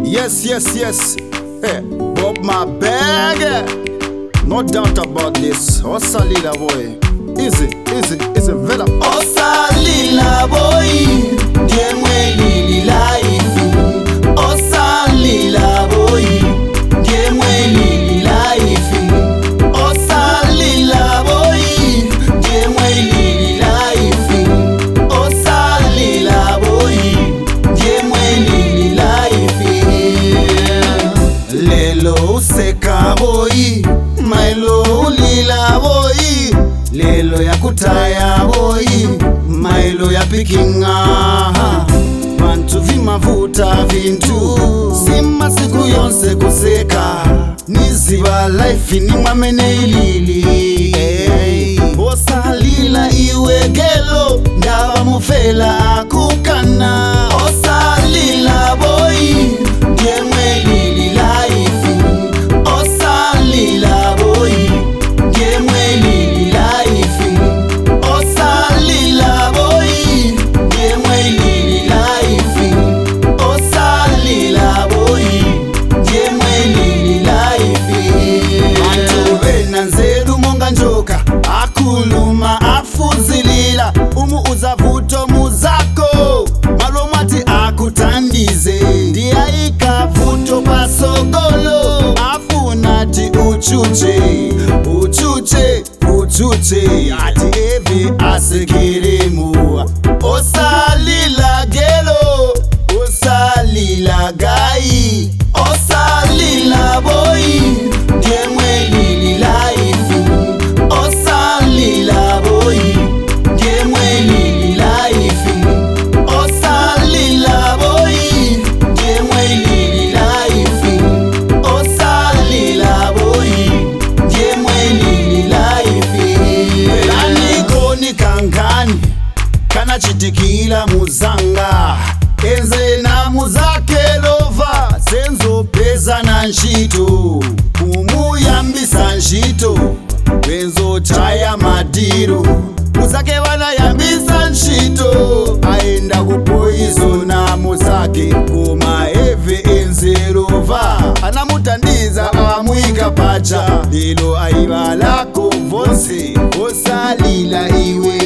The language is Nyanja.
Yes. Hey, Bob my bag. No doubt about this. Osalila boy. Easy, Vela. Osalila boy. Gemweli life. Osalila boy. Gemweli life. Osalila boy. Gemweli life. Osalila boy. Gemweli life. Lelo useka boy. Mailo ulila boy. Lelo ya kutaya boy. Mailo ya pikinga. Bantu vimavuta vintu. Sima siku yonse kuseka. Niziba life ni mamene ilili. Osalila iwe gelo. Ndaba mufela akukana. Osalila boy. Gemweli life. Osalila boy. Gemweli life. Osalila boy. Gemweli life. Osalila boy. Gemweli life. Bantu benanzelu monga njoka. Akuluma afuzilila. Umu uzavuto muzako. Malomati akutandize. Ndiyaika vuto pasogolo. Afunati uchuche ati evi asekirimu. Osalila gelo, osalila gai, osalila boy. Gemweli life. Osalila boy. Gemweli life. Osalila boy. Gemweli life. Osalila boy. Gemweli life. Belani koni kankani kana chitikila muzanga. Enze na muzake lova. Senzo peza na nshito. Kumuyambisa nshito. Benzo chaya madiro. Muzake wana yambisa nshito. Aenda kupoizo na muzake. Kuma eve enze lova. Anamutandiza amwika pacha. Lilo aiba lako vonse. Osalila iwe